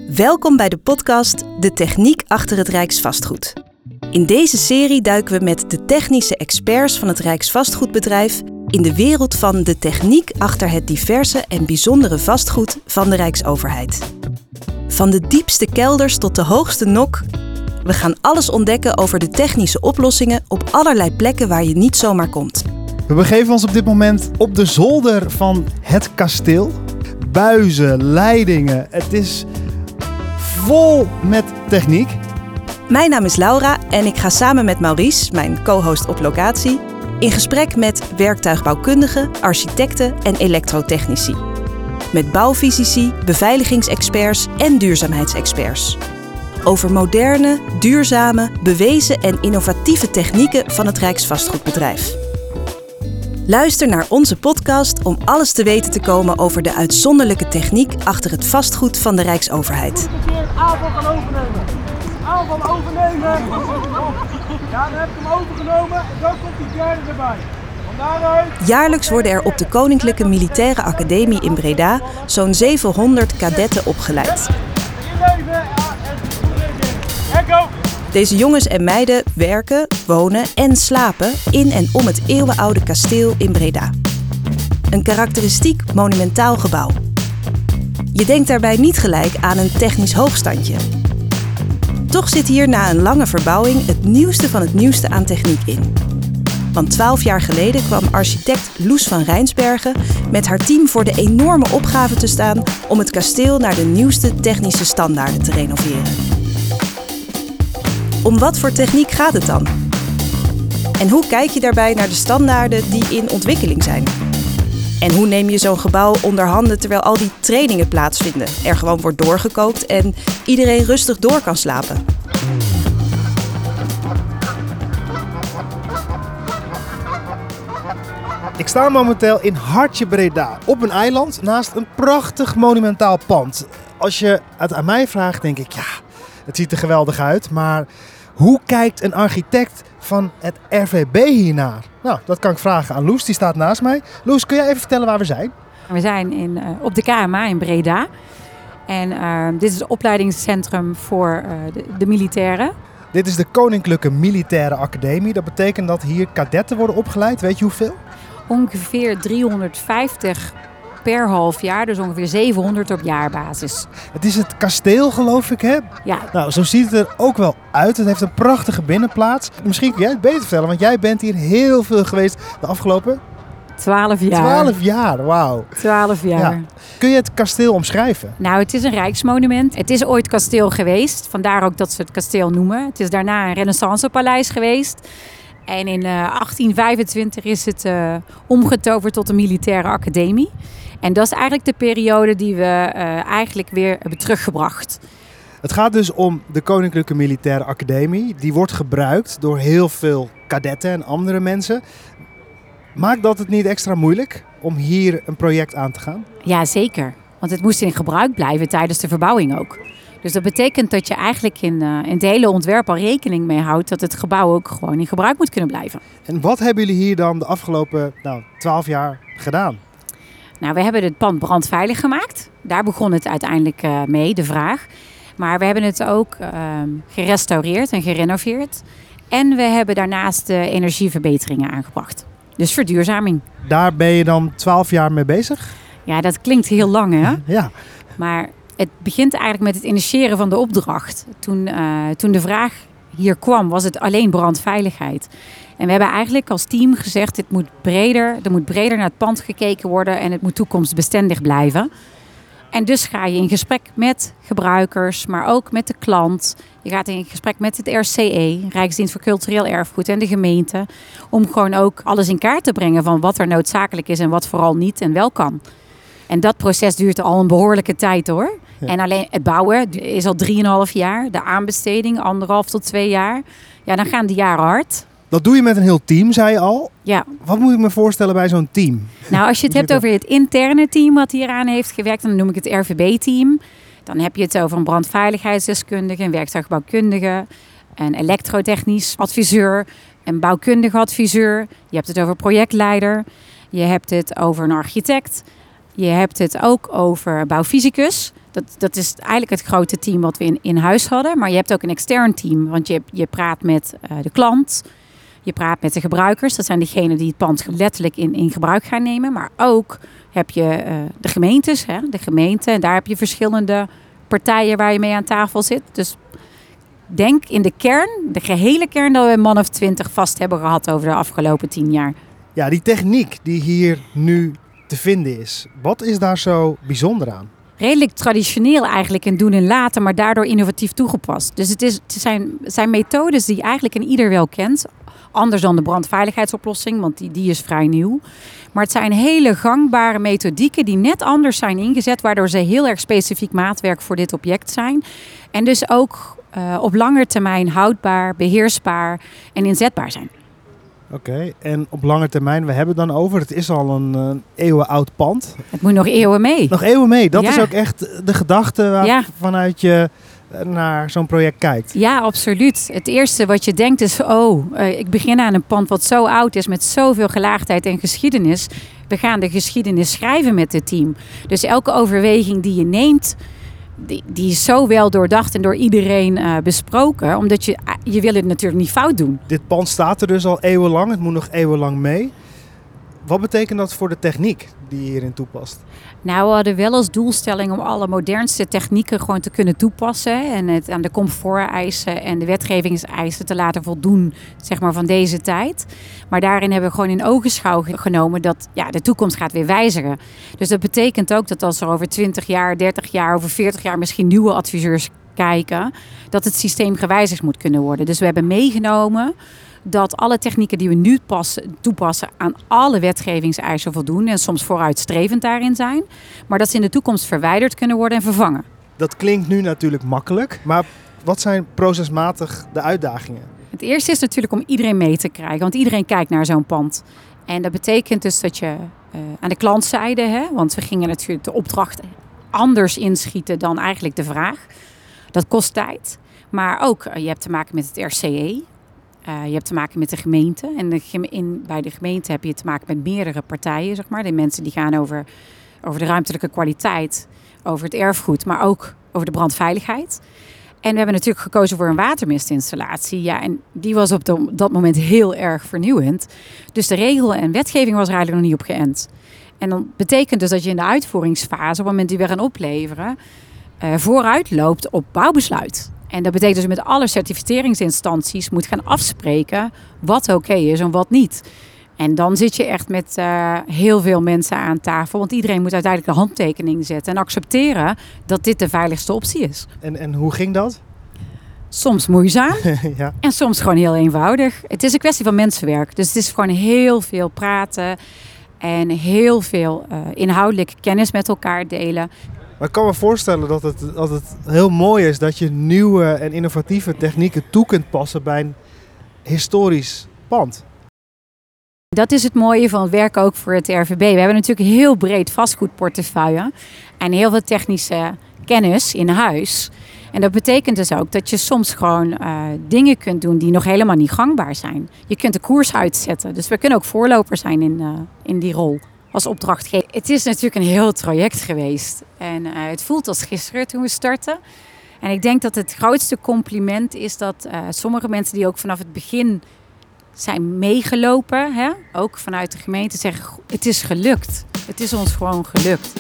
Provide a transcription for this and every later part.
Welkom bij de podcast De Techniek achter het Rijksvastgoed. In deze serie duiken we met de technische experts van het Rijksvastgoedbedrijf in de wereld van de techniek achter het diverse en bijzondere vastgoed van de Rijksoverheid. Van de diepste kelders tot de hoogste nok. We gaan alles ontdekken over de technische oplossingen op allerlei plekken waar je niet zomaar komt. We begeven ons op dit moment op de zolder van het kasteel. Buizen, leidingen, het is vol met techniek. Mijn naam is Laura en ik ga samen met Maurice, mijn co-host op locatie, in gesprek met werktuigbouwkundigen, architecten en elektrotechnici. Met bouwfysici, beveiligingsexperts en duurzaamheidsexperts. Over moderne, duurzame, bewezen en innovatieve technieken van het Rijksvastgoedbedrijf. Luister naar onze podcast om alles te weten te komen over de uitzonderlijke techniek achter het vastgoed van de Rijksoverheid. Aanval gaan overnemen. Aanval overnemen. Ja, dan heb ik hem overgenomen en dan komt die derde erbij. Vandaaruit. Jaarlijks worden er op de Koninklijke Militaire Academie in Breda zo'n 700 kadetten opgeleid. Inleven en go. Deze jongens en meiden werken, wonen en slapen in en om het eeuwenoude kasteel in Breda. Een karakteristiek monumentaal gebouw. Je denkt daarbij niet gelijk aan een technisch hoogstandje. Toch zit hier na een lange verbouwing het nieuwste van het nieuwste aan techniek in. Want 12 jaar geleden kwam architect Loes van Rijnsbergen met haar team voor de enorme opgave te staan om het kasteel naar de nieuwste technische standaarden te renoveren. Om wat voor techniek gaat het dan? En hoe kijk je daarbij naar de standaarden die in ontwikkeling zijn? En hoe neem je zo'n gebouw onder handen terwijl al die trainingen plaatsvinden, er gewoon wordt doorgekookt en iedereen rustig door kan slapen? Ik sta momenteel in Hartje Breda, op een eiland naast een prachtig monumentaal pand. Als je het aan mij vraagt, denk ik, ja, het ziet er geweldig uit, maar hoe kijkt een architect van het RVB hiernaar? Nou, dat kan ik vragen aan Loes, die staat naast mij. Loes, kun jij even vertellen waar we zijn? We zijn op de KMA in Breda. En dit is het opleidingscentrum voor de militairen. Dit is de Koninklijke Militaire Academie. Dat betekent dat hier kadetten worden opgeleid. Weet je hoeveel? Ongeveer 350 per half jaar, dus ongeveer 700 op jaarbasis. Het is het kasteel, geloof ik, hè? Ja. Nou, zo ziet het er ook wel uit. Het heeft een prachtige binnenplaats. Misschien kun jij het beter vertellen, want jij bent hier heel veel geweest de afgelopen 12 jaar. 12 jaar, wauw. 12 jaar. Ja. Kun je het kasteel omschrijven? Nou, het is een rijksmonument. Het is ooit kasteel geweest. Vandaar ook dat ze het kasteel noemen. Het is daarna een renaissancepaleis geweest. En in 1825 is het omgetoverd tot een militaire academie. En dat is eigenlijk de periode die we eigenlijk weer hebben teruggebracht. Het gaat dus om de Koninklijke Militaire Academie. Die wordt gebruikt door heel veel kadetten en andere mensen. Maakt dat het niet extra moeilijk om hier een project aan te gaan? Ja, zeker. Want het moest in gebruik blijven tijdens de verbouwing ook. Dus dat betekent dat je eigenlijk in het hele ontwerp al rekening mee houdt dat het gebouw ook gewoon in gebruik moet kunnen blijven. En wat hebben jullie hier dan de afgelopen 12 jaar gedaan? Nou, we hebben het pand brandveilig gemaakt. Daar begon het uiteindelijk mee, de vraag. Maar we hebben het ook gerestaureerd en gerenoveerd. En we hebben daarnaast energieverbeteringen aangebracht. Dus verduurzaming. Daar ben je dan 12 jaar mee bezig? Ja, dat klinkt heel lang, hè? Ja. Maar het begint eigenlijk met het initiëren van de opdracht. Toen de vraag hier kwam, was het alleen brandveiligheid. En we hebben eigenlijk als team gezegd, er moet breder naar het pand gekeken worden en het moet toekomstbestendig blijven. En dus ga je in gesprek met gebruikers, maar ook met de klant. Je gaat in gesprek met het RCE, Rijksdienst voor Cultureel Erfgoed en de gemeente. Om gewoon ook alles in kaart te brengen van wat er noodzakelijk is en wat vooral niet en wel kan. En dat proces duurt al een behoorlijke tijd hoor. Ja. En alleen het bouwen is al 3,5 jaar. De aanbesteding 1,5 tot 2 jaar. Ja, dan gaan de jaren hard. Dat doe je met een heel team, zei je al. Ja. Wat moet ik me voorstellen bij zo'n team? Nou, als je het hebt over het interne team wat hieraan heeft gewerkt, dan noem ik het RVB-team. Dan heb je het over een brandveiligheidsdeskundige, een werktuigbouwkundige, een elektrotechnisch adviseur, een bouwkundige adviseur. Je hebt het over projectleider. Je hebt het over een architect. Je hebt het ook over bouwfysicus. Dat is eigenlijk het grote team wat we in huis hadden. Maar je hebt ook een extern team. Want je praat met de klant. Je praat met de gebruikers. Dat zijn degenen die het pand letterlijk in gebruik gaan nemen. Maar ook heb je de gemeentes. De gemeente. En daar heb je verschillende partijen waar je mee aan tafel zit. Dus denk in de kern, de gehele kern, dat we een man of 20 vast hebben gehad over de afgelopen 10 jaar. Ja, die techniek die hier nu te vinden is. Wat is daar zo bijzonder aan? Redelijk traditioneel eigenlijk in doen en laten, maar daardoor innovatief toegepast. Dus het zijn methodes die eigenlijk ieder wel kent. Anders dan de brandveiligheidsoplossing, want die is vrij nieuw. Maar het zijn hele gangbare methodieken die net anders zijn ingezet, waardoor ze heel erg specifiek maatwerk voor dit object zijn. En dus ook op lange termijn houdbaar, beheersbaar en inzetbaar zijn. Oké, en op lange termijn, we hebben het dan over, het is al een eeuwenoud pand. Het moet nog eeuwen mee. Nog eeuwen mee, dat is ook echt de gedachte vanuit je naar zo'n project kijkt. Ja, absoluut. Het eerste wat je denkt is, ik begin aan een pand wat zo oud is met zoveel gelaagdheid en geschiedenis. We gaan de geschiedenis schrijven met het team. Dus elke overweging die je neemt, die is zo wel doordacht en door iedereen besproken. Omdat je wil het natuurlijk niet fout doen. Dit pand staat er dus al eeuwenlang. Het moet nog eeuwenlang mee. Wat betekent dat voor de techniek die je hierin toepast? Nou, we hadden wel als doelstelling om alle modernste technieken gewoon te kunnen toepassen. En het aan de comforteisen en de wetgevingseisen te laten voldoen, zeg maar, van deze tijd. Maar daarin hebben we gewoon in ogenschouw genomen dat de toekomst gaat weer wijzigen. Dus dat betekent ook dat als er over 20 jaar, 30 jaar, over 40 jaar misschien nieuwe adviseurs kijken, dat het systeem gewijzigd moet kunnen worden. Dus we hebben meegenomen dat alle technieken die we nu toepassen aan alle wetgevingseisen voldoen en soms vooruitstrevend daarin zijn, maar dat ze in de toekomst verwijderd kunnen worden en vervangen. Dat klinkt nu natuurlijk makkelijk, maar wat zijn procesmatig de uitdagingen? Het eerste is natuurlijk om iedereen mee te krijgen, want iedereen kijkt naar zo'n pand. En dat betekent dus dat je aan de klantzijde, want we gingen natuurlijk de opdracht anders inschieten dan eigenlijk de vraag. Dat kost tijd, maar ook je hebt te maken met het RCE. Je hebt te maken met de gemeente. En bij de gemeente heb je te maken met meerdere partijen, zeg maar. De mensen die gaan over de ruimtelijke kwaliteit, over het erfgoed, maar ook over de brandveiligheid. En we hebben natuurlijk gekozen voor een watermistinstallatie. Ja, en die was op dat moment heel erg vernieuwend. Dus de regel en wetgeving was er eigenlijk nog niet op geënt. En dan betekent dus dat je in de uitvoeringsfase, op het moment die we gaan opleveren, vooruit loopt op bouwbesluit. En dat betekent dus met alle certificeringsinstanties moet gaan afspreken wat oké is en wat niet. En dan zit je echt met heel veel mensen aan tafel. Want iedereen moet uiteindelijk de handtekening zetten en accepteren dat dit de veiligste optie is. En hoe ging dat? Soms moeizaam ja. En soms gewoon heel eenvoudig. Het is een kwestie van mensenwerk. Dus het is gewoon heel veel praten en heel veel inhoudelijke kennis met elkaar delen. Maar ik kan me voorstellen dat het heel mooi is dat je nieuwe en innovatieve technieken toe kunt passen bij een historisch pand. Dat is het mooie van het werken ook voor het RVB. We hebben natuurlijk een heel breed vastgoedportefeuille en heel veel technische kennis in huis. En dat betekent dus ook dat je soms gewoon dingen kunt doen die nog helemaal niet gangbaar zijn. Je kunt de koers uitzetten. Dus we kunnen ook voorloper zijn in die rol als opdrachtgever. Het is natuurlijk een heel traject geweest. En het voelt als gisteren toen we startten. En ik denk dat het grootste compliment is dat sommige mensen die ook vanaf het begin zijn meegelopen, ook vanuit de gemeente, zeggen: het is gelukt. Het is ons gewoon gelukt.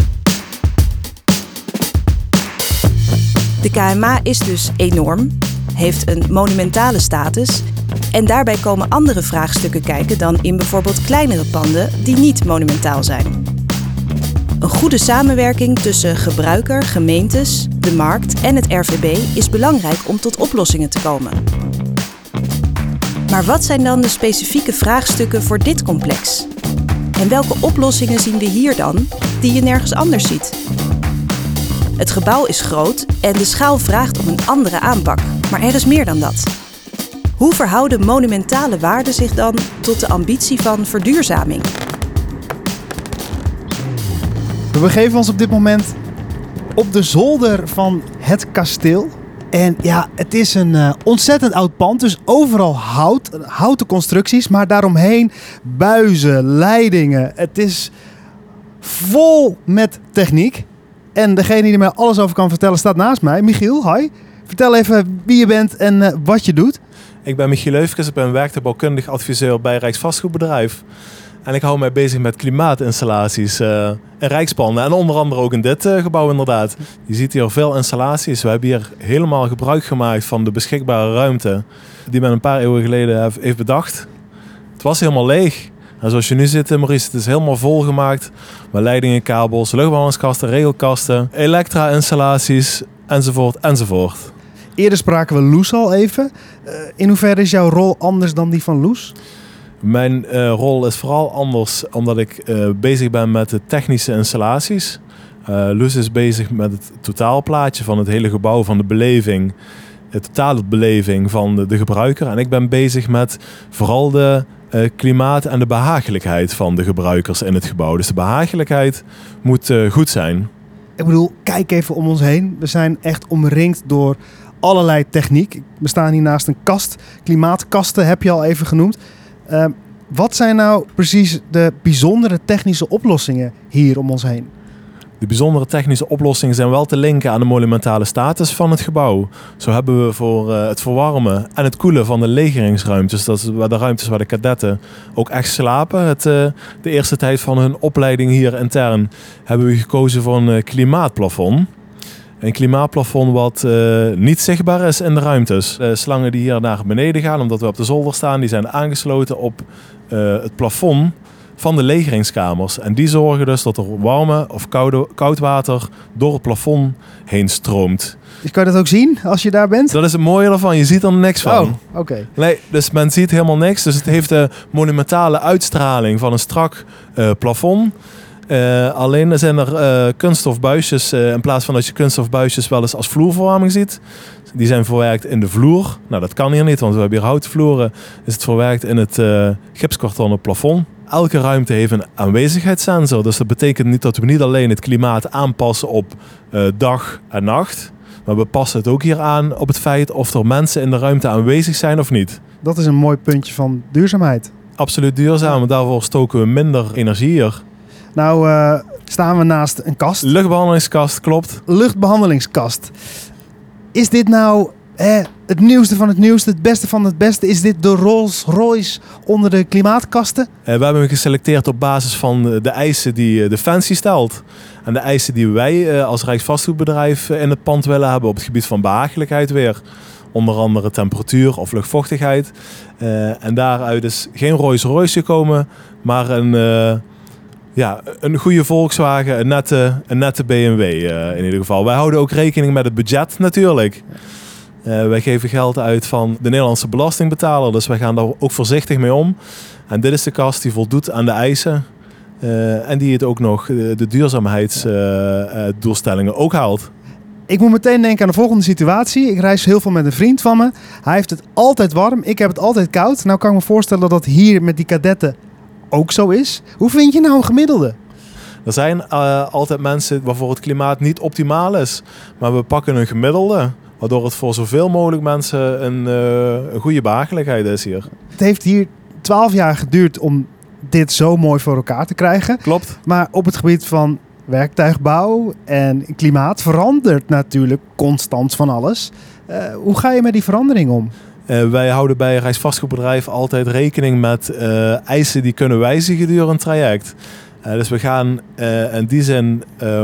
De KMA is dus enorm, heeft een monumentale status en daarbij komen andere vraagstukken kijken dan in bijvoorbeeld kleinere panden die niet monumentaal zijn. Een goede samenwerking tussen gebruiker, gemeentes, de markt en het RVB is belangrijk om tot oplossingen te komen. Maar wat zijn dan de specifieke vraagstukken voor dit complex? En welke oplossingen zien we hier dan, die je nergens anders ziet? Het gebouw is groot en de schaal vraagt om een andere aanpak, maar er is meer dan dat. Hoe verhouden monumentale waarden zich dan tot de ambitie van verduurzaming? We begeven ons op dit moment op de zolder van het kasteel. En ja, het is een ontzettend oud pand, dus overal houten constructies, maar daaromheen buizen, leidingen. Het is vol met techniek. En degene die er mij alles over kan vertellen staat naast mij. Michiel, hi. Vertel even wie je bent en wat je doet. Ik ben Michiel Leufkes, ik ben werktuigbouwkundig adviseur bij Rijksvastgoedbedrijf. En ik hou mij bezig met klimaatinstallaties in Rijkspanden en onder andere ook in dit gebouw inderdaad. Je ziet hier veel installaties. We hebben hier helemaal gebruik gemaakt van de beschikbare ruimte die men een paar eeuwen geleden heeft bedacht. Het was helemaal leeg. En zoals je nu ziet, Maurice, het is helemaal volgemaakt met leidingen, kabels, luchtbehandelingskasten, regelkasten, elektra-installaties enzovoort enzovoort. Eerder spraken we Loes al even. In hoeverre is jouw rol anders dan die van Loes? Mijn rol is vooral anders omdat ik bezig ben met de technische installaties. Loes is bezig met het totaalplaatje van het hele gebouw, van de beleving. De totale beleving van de gebruiker. En ik ben bezig met vooral de klimaat en de behagelijkheid van de gebruikers in het gebouw. Dus de behagelijkheid moet goed zijn. Ik bedoel, kijk even om ons heen. We zijn echt omringd door allerlei techniek. We staan hier naast een kast. Klimaatkasten heb je al even genoemd. Wat zijn nou precies de bijzondere technische oplossingen hier om ons heen? De bijzondere technische oplossingen zijn wel te linken aan de monumentale status van het gebouw. Zo hebben we voor het verwarmen en het koelen van de legeringsruimtes, dat is de ruimtes waar de kadetten ook echt slapen. De eerste tijd van hun opleiding hier intern hebben we gekozen voor een klimaatplafond. Een klimaatplafond wat niet zichtbaar is in de ruimtes. De slangen die hier naar beneden gaan, omdat we op de zolder staan, die zijn aangesloten op het plafond van de legeringskamers. En die zorgen dus dat er warme of koud water door het plafond heen stroomt. Dus kan je dat ook zien als je daar bent? Dat is het mooie ervan, je ziet er niks van. Oh, oké. Nee, dus men ziet helemaal niks. Dus het heeft de monumentale uitstraling van een strak plafond. Alleen zijn er kunststofbuisjes, in plaats van dat je kunststofbuisjes wel eens als vloerverwarming ziet. Die zijn verwerkt in de vloer. Nou, dat kan hier niet, want we hebben hier houten vloeren. Is het verwerkt in het gipskartonnen plafond. Elke ruimte heeft een aanwezigheidssensor. Dus dat betekent niet dat we niet alleen het klimaat aanpassen op dag en nacht. Maar we passen het ook hier aan op het feit of er mensen in de ruimte aanwezig zijn of niet. Dat is een mooi puntje van duurzaamheid. Absoluut duurzaam, maar daarvoor stoken we minder energie hier. Nou staan we naast een kast. Luchtbehandelingskast, klopt. Luchtbehandelingskast. Is dit nou het nieuwste van het nieuwste, het beste van het beste? Is dit de Rolls-Royce onder de klimaatkasten? We hebben hem geselecteerd op basis van de eisen die Defensie stelt. En de eisen die wij als Rijksvastgoedbedrijf in het pand willen hebben op het gebied van behagelijkheid weer. Onder andere temperatuur of luchtvochtigheid. En daaruit is geen Rolls-Royce gekomen, maar een goede Volkswagen, een nette BMW in ieder geval. Wij houden ook rekening met het budget natuurlijk. Wij geven geld uit van de Nederlandse belastingbetaler, dus wij gaan daar ook voorzichtig mee om. En dit is de kast die voldoet aan de eisen en die het ook nog de duurzaamheidsdoelstellingen ook haalt. Ik moet meteen denken aan de volgende situatie. Ik reis heel veel met een vriend van me. Hij heeft het altijd warm, ik heb het altijd koud. Nou kan ik me voorstellen dat hier met die kadetten ook zo is. Hoe vind je nou een gemiddelde? Er zijn altijd mensen waarvoor het klimaat niet optimaal is. Maar we pakken een gemiddelde, waardoor het voor zoveel mogelijk mensen een goede behagelijkheid is hier. Het heeft hier 12 jaar geduurd om dit zo mooi voor elkaar te krijgen. Klopt. Maar op het gebied van werktuigbouw en klimaat verandert natuurlijk constant van alles. Hoe ga je met die verandering om? Wij houden bij Rijksvastgoedbedrijf altijd rekening met eisen die kunnen wijzigen gedurende een traject. Dus we gaan in die zin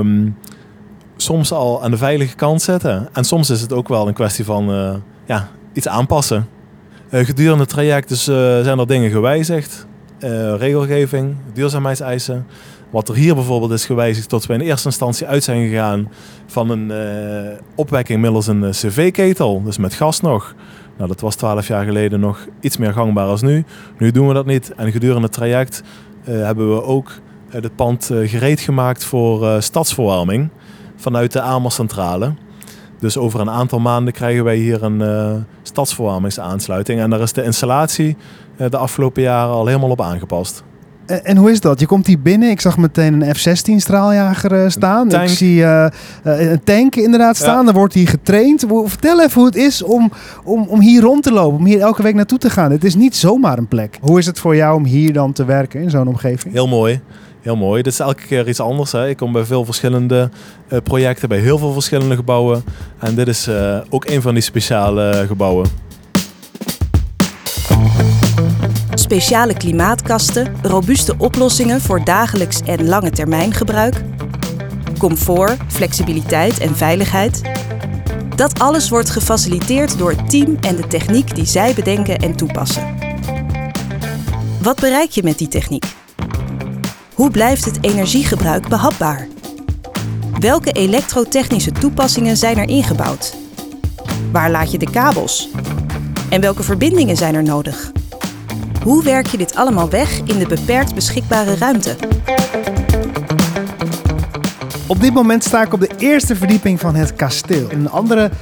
soms al aan de veilige kant zitten. En soms is het ook wel een kwestie van iets aanpassen. Gedurende het traject dus, zijn er dingen gewijzigd. Regelgeving, duurzaamheidseisen. Wat er hier bijvoorbeeld is gewijzigd tot we in eerste instantie uit zijn gegaan van een opwekking middels een cv-ketel. Dus met gas nog. Nou, dat was 12 jaar geleden nog iets meer gangbaar als nu. Nu doen we dat niet. En gedurende het traject hebben we ook het pand gereed gemaakt voor stadsverwarming vanuit de Amerscentrale. Dus over een aantal maanden krijgen wij hier een stadsverwarmingsaansluiting. En daar is de installatie de afgelopen jaren al helemaal op aangepast. En hoe is dat? Je komt hier binnen. Ik zag meteen een F-16 straaljager staan. Ik zie een tank inderdaad staan. Ja. Dan wordt hier getraind. Vertel even hoe het is om hier rond te lopen. Om hier elke week naartoe te gaan. Het is niet zomaar een plek. Hoe is het voor jou om hier dan te werken in zo'n omgeving? Heel mooi. heel mooi. Dit is elke keer iets anders. Hè. Ik kom bij veel verschillende projecten, bij heel veel verschillende gebouwen. En dit is ook een van die speciale gebouwen. Speciale klimaatkasten, robuuste oplossingen voor dagelijks en lange termijn gebruik, comfort, flexibiliteit en veiligheid. Dat alles wordt gefaciliteerd door het team en de techniek die zij bedenken en toepassen. Wat bereik je met die techniek? Hoe blijft het energiegebruik behapbaar? Welke elektrotechnische toepassingen zijn er ingebouwd? Waar laat je de kabels? En welke verbindingen zijn er nodig? Hoe werk je dit allemaal weg in de beperkt beschikbare ruimte? Op dit moment sta ik op de eerste verdieping van het kasteel. In een andere,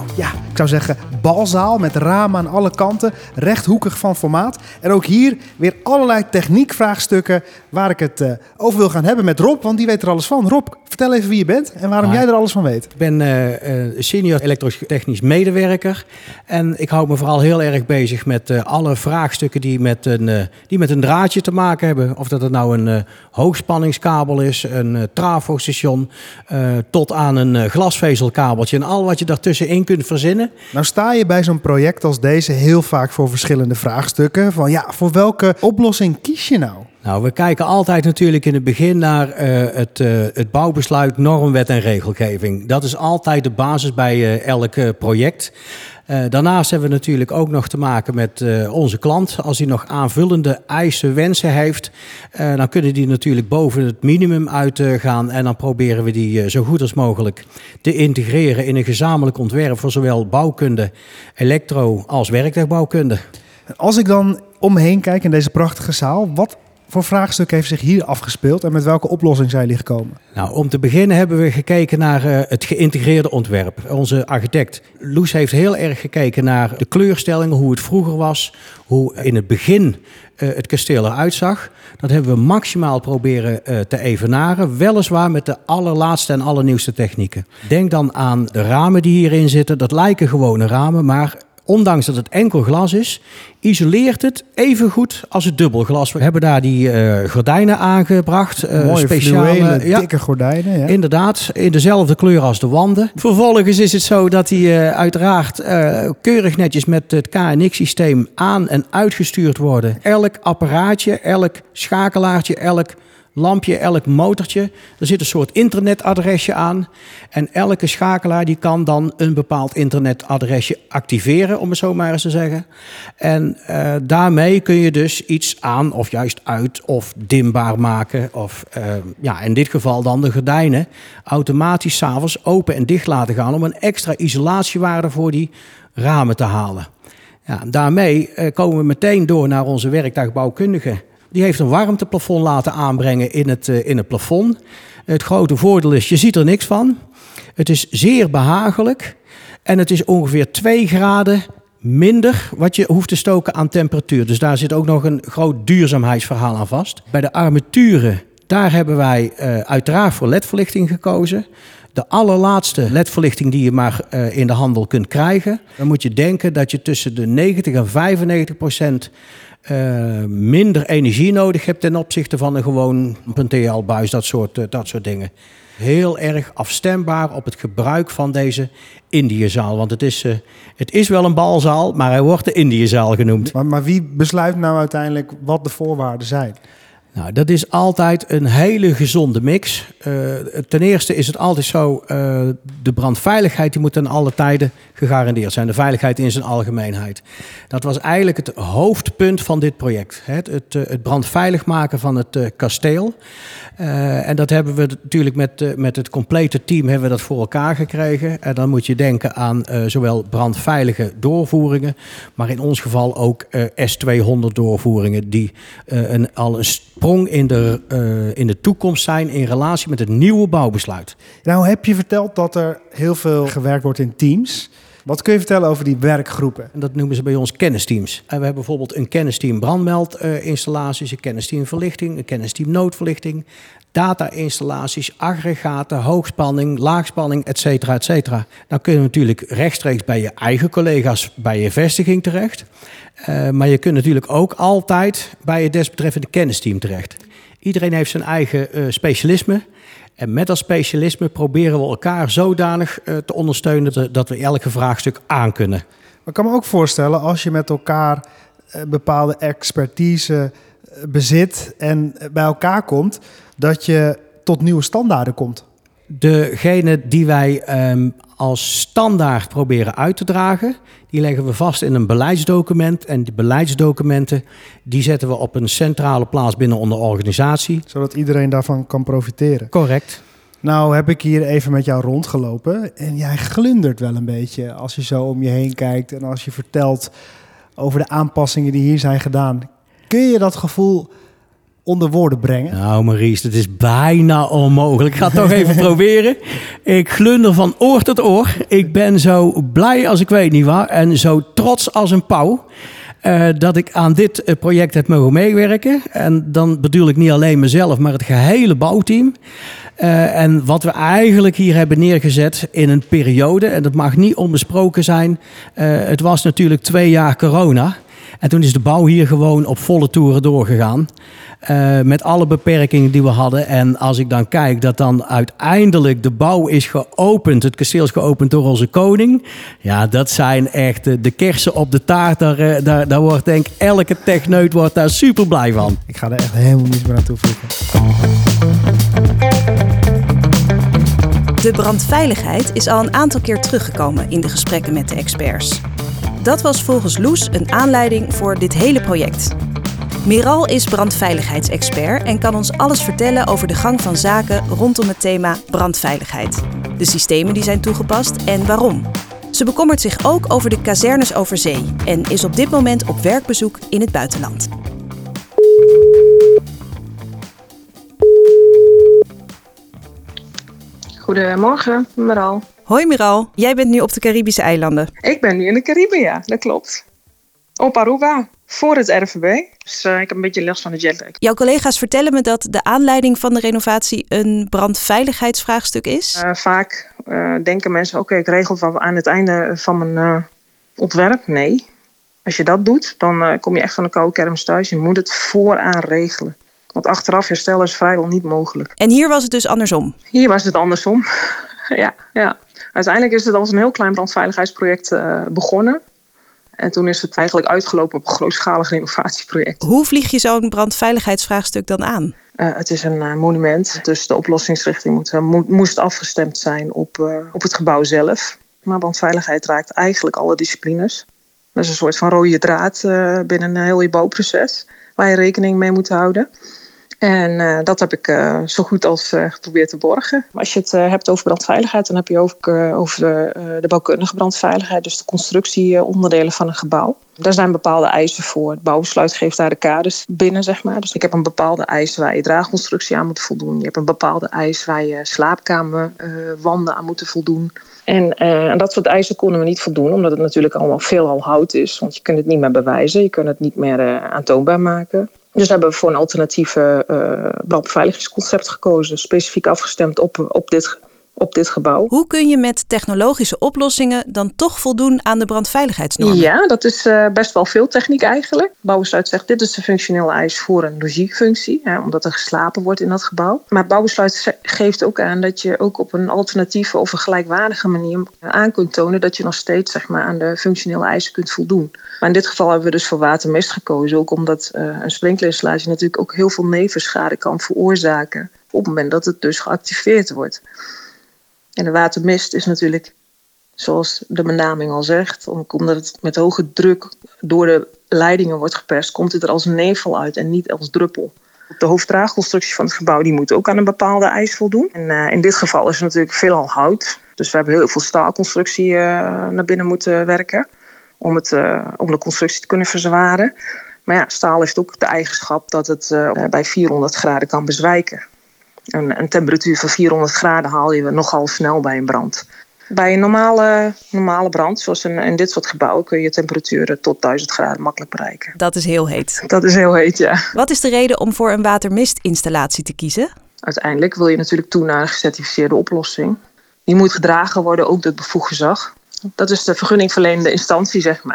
ik zou zeggen balzaal met ramen aan alle kanten, rechthoekig van formaat. En ook hier weer allerlei techniekvraagstukken waar ik het over wil gaan hebben met Rob, want die weet er alles van. Rob, vertel even wie je bent en waarom jij er alles van weet. Ik ben senior elektrotechnisch medewerker en ik hou me vooral heel erg bezig met alle vraagstukken die met een draadje te maken hebben. Of dat het nou een hoogspanningskabel is, een trafostation, tot aan een glasvezelkabeltje en al wat je daartussenin kunt verzinnen. Nou sta je bij zo'n project als deze heel vaak voor verschillende vraagstukken. Van voor welke oplossing kies je nou? Nou, we kijken altijd natuurlijk in het begin naar het bouwbesluit, normwet en regelgeving. Dat is altijd de basis bij elk project. Daarnaast hebben we natuurlijk ook nog te maken met onze klant. Als hij nog aanvullende eisen, wensen heeft, dan kunnen die natuurlijk boven het minimum uitgaan. En dan proberen we die zo goed als mogelijk te integreren in een gezamenlijk ontwerp voor zowel bouwkunde, elektro als werktuigbouwkunde. Als ik dan omheen kijk in deze prachtige zaal, wat voor vraagstuk heeft zich hier afgespeeld en met welke oplossing zijn jullie gekomen? Nou, om te beginnen hebben we gekeken naar het geïntegreerde ontwerp. Onze architect Loes heeft heel erg gekeken naar de kleurstellingen, hoe het vroeger was, hoe in het begin het kasteel eruit zag. Dat hebben we maximaal proberen te evenaren, weliswaar met de allerlaatste en allernieuwste technieken. Denk dan aan de ramen die hierin zitten. Dat lijken gewone ramen, maar ondanks dat het enkel glas is, isoleert het even goed als het dubbelglas. We hebben daar die gordijnen aangebracht. Mooie speciale, dikke gordijnen. Ja. Inderdaad, in dezelfde kleur als de wanden. Vervolgens is het zo dat die uiteraard keurig netjes met het KNX-systeem aan- en uitgestuurd worden. Elk apparaatje, elk schakelaartje, elk lampje, elk motortje. Er zit een soort internetadresje aan. En elke schakelaar die kan dan een bepaald internetadresje activeren, om het zo maar eens te zeggen. En daarmee kun je dus iets aan of juist uit of dimbaar maken. Of in dit geval dan de gordijnen automatisch 's avonds open en dicht laten gaan om een extra isolatiewaarde voor die ramen te halen. Ja, daarmee komen we meteen door naar onze werktuigbouwkundige. Die heeft een warmteplafond laten aanbrengen in het plafond. Het grote voordeel is, je ziet er niks van. Het is zeer behagelijk. En het is ongeveer 2 graden minder wat je hoeft te stoken aan temperatuur. Dus daar zit ook nog een groot duurzaamheidsverhaal aan vast. Bij de armaturen, daar hebben wij uiteraard voor LED-verlichting gekozen. De allerlaatste LED-verlichting die je maar in de handel kunt krijgen. Dan moet je denken dat je tussen de 90 en 95% minder energie nodig hebt ten opzichte van een gewoon TL-buis, dat soort dingen. Heel erg afstembaar op het gebruik van deze Indiëzaal. Want het is wel een balzaal, maar hij wordt de Indiëzaal genoemd. Maar wie besluit nou uiteindelijk wat de voorwaarden zijn? Nou, dat is altijd een hele gezonde mix. Ten eerste is het altijd zo, de brandveiligheid die moet ten alle tijden gegarandeerd zijn. De veiligheid in zijn algemeenheid. Dat was eigenlijk het hoofdpunt van dit project. Het brandveilig maken van het kasteel. En dat hebben we natuurlijk met het complete team hebben we dat voor elkaar gekregen. En dan moet je denken aan zowel brandveilige doorvoeringen, maar in ons geval ook S200 doorvoeringen die al een sprong in de toekomst zijn in relatie met het nieuwe bouwbesluit. Nou heb je verteld dat er heel veel gewerkt wordt in teams. Wat kun je vertellen over die werkgroepen? En dat noemen ze bij ons kennisteams. En we hebben bijvoorbeeld een kennisteam brandmeldinstallaties, een kennisteam verlichting, een kennisteam noodverlichting, data-installaties, aggregaten, hoogspanning, laagspanning, et cetera, et cetera. Dan kun je natuurlijk rechtstreeks bij je eigen collega's bij je vestiging terecht. Maar je kunt natuurlijk ook altijd bij je desbetreffende kennisteam terecht. Iedereen heeft zijn eigen specialisme. En met dat specialisme proberen we elkaar zodanig te ondersteunen dat we elke vraagstuk aankunnen. Maar ik kan me ook voorstellen, als je met elkaar bepaalde expertise bezit en bij elkaar komt, dat je tot nieuwe standaarden komt. Degene die wij als standaard proberen uit te dragen, die leggen we vast in een beleidsdocument. En die beleidsdocumenten die zetten we op een centrale plaats binnen onze organisatie. Zodat iedereen daarvan kan profiteren. Correct. Nou heb ik hier even met jou rondgelopen en jij glundert wel een beetje als je zo om je heen kijkt en als je vertelt over de aanpassingen die hier zijn gedaan. Kun je dat gevoel onder woorden brengen? Nou Maurice, dat is bijna onmogelijk. Ik ga het toch even proberen. Ik glunder van oor tot oor. Ik ben zo blij als ik weet niet waar en zo trots als een pauw. Dat ik aan dit project heb mogen meewerken. En dan bedoel ik niet alleen mezelf, maar het gehele bouwteam. En wat we eigenlijk hier hebben neergezet in een periode, en dat mag niet onbesproken zijn. Het was natuurlijk 2 jaar corona. En toen is de bouw hier gewoon op volle toeren doorgegaan. Met alle beperkingen die we hadden. En als ik dan kijk dat dan uiteindelijk de bouw is geopend. Het kasteel is geopend door onze koning. Ja, dat zijn echt de kersen op de taart. Daar wordt denk ik elke techneut wordt daar super blij van. Ik ga er echt helemaal niets meer aan toevoegen. De brandveiligheid is al een aantal keer teruggekomen in de gesprekken met de experts. Dat was volgens Loes een aanleiding voor dit hele project. Miral is brandveiligheidsexpert en kan ons alles vertellen over de gang van zaken rondom het thema brandveiligheid. De systemen die zijn toegepast en waarom. Ze bekommert zich ook over de kazernes over zee en is op dit moment op werkbezoek in het buitenland. Goedemorgen, Miral. Hoi Miral, jij bent nu op de Caribische eilanden. Ik ben nu in de Cariben, ja, dat klopt. Op Aruba, voor het RVB. Dus ik heb een beetje last van de jetlag. Jouw collega's vertellen me dat de aanleiding van de renovatie een brandveiligheidsvraagstuk is. Vaak denken mensen, oké, ik regel het aan het einde van mijn ontwerp. Nee, als je dat doet, dan kom je echt van de koude kermis thuis. Je moet het vooraan regelen. Want achteraf herstellen is vrijwel niet mogelijk. En hier was het dus andersom? Hier was het andersom. ja. Uiteindelijk is het als een heel klein brandveiligheidsproject begonnen. En toen is het eigenlijk uitgelopen op een grootschalig renovatieproject. Hoe vlieg je zo'n brandveiligheidsvraagstuk dan aan? Het is een monument, dus de oplossingsrichting moest afgestemd zijn op het gebouw zelf. Maar brandveiligheid raakt eigenlijk alle disciplines. Dat is een soort van rode draad binnen een heel je bouwproces waar je rekening mee moet houden. En dat heb ik zo goed als geprobeerd te borgen. Als je het hebt over brandveiligheid, dan heb je ook over de bouwkundige brandveiligheid. Dus de constructieonderdelen van een gebouw. Daar zijn bepaalde eisen voor. Het bouwbesluit geeft daar de kaders binnen, zeg maar. Dus ik heb een bepaalde eis waar je draagconstructie aan moet voldoen. Je hebt een bepaalde eis waar je slaapkamerwanden aan moeten voldoen. En aan dat soort eisen konden we niet voldoen, omdat het natuurlijk allemaal veelal hout is. Want je kunt het niet meer bewijzen, je kunt het niet meer aantoonbaar maken. Dus hebben we voor een alternatieve brandbeveiligingsconcept gekozen. Specifiek afgestemd op dit gebouw. Hoe kun je met technologische oplossingen dan toch voldoen aan de brandveiligheidsnormen? Ja, dat is best wel veel techniek eigenlijk. Bouwbesluit zegt dit is de functionele eis voor een logiekfunctie. Omdat er geslapen wordt in dat gebouw. Maar het bouwbesluit geeft ook aan dat je ook op een alternatieve of een gelijkwaardige manier aan kunt tonen dat je nog steeds zeg maar, aan de functionele eisen kunt voldoen. Maar in dit geval hebben we dus voor watermist gekozen. Ook omdat een sprinklerinstallatie natuurlijk ook heel veel nevenschade kan veroorzaken. Op het moment dat het dus geactiveerd wordt. En de watermist is natuurlijk, zoals de benaming al zegt, omdat het met hoge druk door de leidingen wordt geperst, komt het er als nevel uit en niet als druppel. De hoofddraagconstructie van het gebouw die moet ook aan een bepaalde eis voldoen. En in dit geval is het natuurlijk veelal hout. Dus we hebben heel veel staalconstructie naar binnen moeten werken om de constructie te kunnen verzwaren. Maar ja, staal heeft ook de eigenschap dat het bij 400 graden kan bezwijken. Een temperatuur van 400 graden haal je nogal snel bij een brand. Bij een normale brand, zoals in dit soort gebouwen, kun je temperaturen tot 1000 graden makkelijk bereiken. Dat is heel heet. Dat is heel heet, ja. Wat is de reden om voor een watermistinstallatie te kiezen? Uiteindelijk wil je natuurlijk toe naar een gecertificeerde oplossing. Die moet gedragen worden, ook door het bevoegd gezag. Dat is de vergunningverlenende instantie, zeg maar.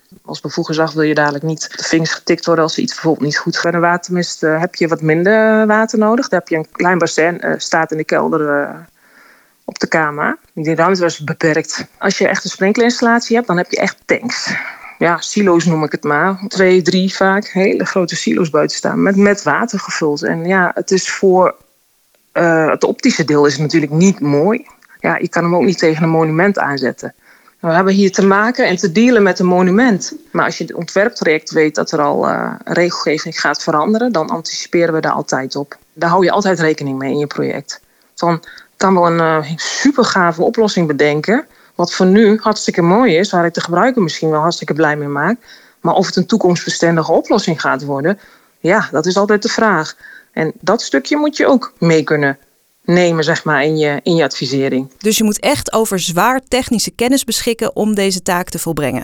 Als bevoegd gezag wil je dadelijk niet de vingers getikt worden als er iets bijvoorbeeld niet goed gaat. Bij een watermist heb je wat minder water nodig. Dan heb je een klein bassin, staat in de kelder op de kamer. Die ruimte was beperkt. Als je echt een sprinklerinstallatie hebt, dan heb je echt tanks. Ja, silo's noem ik het maar. 2, 3 vaak. Hele grote silo's buiten staan. Met water gevuld. En ja, het is voor het optische deel is het natuurlijk niet mooi. Ja, je kan hem ook niet tegen een monument aanzetten. We hebben hier te maken en te dealen met een monument. Maar als je het ontwerptraject weet dat er al regelgeving gaat veranderen, dan anticiperen we daar altijd op. Daar hou je altijd rekening mee in je project. Dan kan wel een super gave oplossing bedenken, wat voor nu hartstikke mooi is, waar ik de gebruiker misschien wel hartstikke blij mee maak. Maar of het een toekomstbestendige oplossing gaat worden, ja, dat is altijd de vraag. En dat stukje moet je ook mee kunnen nemen, zeg maar, in je advisering. Dus je moet echt over zwaar technische kennis beschikken om deze taak te volbrengen?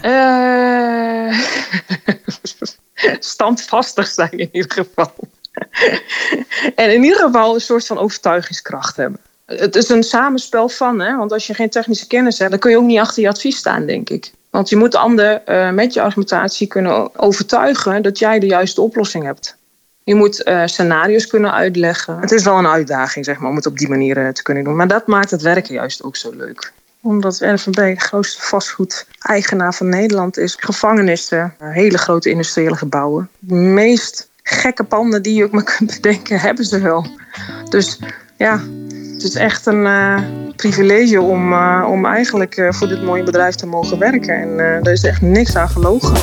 Standvastig zijn in ieder geval. En in ieder geval een soort van overtuigingskracht hebben. Het is een samenspel van, hè? Want als je geen technische kennis hebt, dan kun je ook niet achter je advies staan, denk ik. Want je moet de ander met je argumentatie kunnen overtuigen dat jij de juiste oplossing hebt. Je moet scenario's kunnen uitleggen. Het is wel een uitdaging, zeg maar, om het op die manier te kunnen doen. Maar dat maakt het werken juist ook zo leuk. Omdat RVB de grootste vastgoedeigenaar van Nederland is. Gevangenissen, hele grote industriële gebouwen. De meest gekke panden die je ook maar kunt bedenken, hebben ze wel. Dus ja, het is echt een privilege om eigenlijk voor dit mooie bedrijf te mogen werken. En er is echt niks aan gelogen.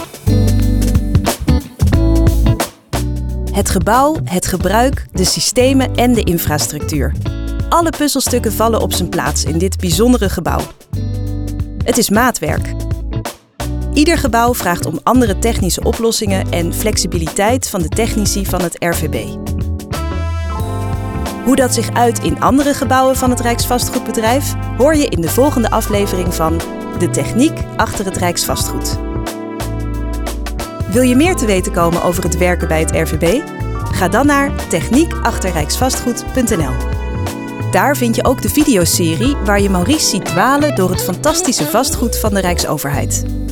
Het gebouw, het gebruik, de systemen en de infrastructuur. Alle puzzelstukken vallen op zijn plaats in dit bijzondere gebouw. Het is maatwerk. Ieder gebouw vraagt om andere technische oplossingen en flexibiliteit van de technici van het RVB. Hoe dat zich uit in andere gebouwen van het Rijksvastgoedbedrijf hoor je in de volgende aflevering van De Techniek achter het Rijksvastgoed. Wil je meer te weten komen over het werken bij het RVB? Ga dan naar techniekachterrijksvastgoed.nl. Daar vind je ook de videoserie waar je Maurice ziet dwalen door het fantastische vastgoed van de Rijksoverheid.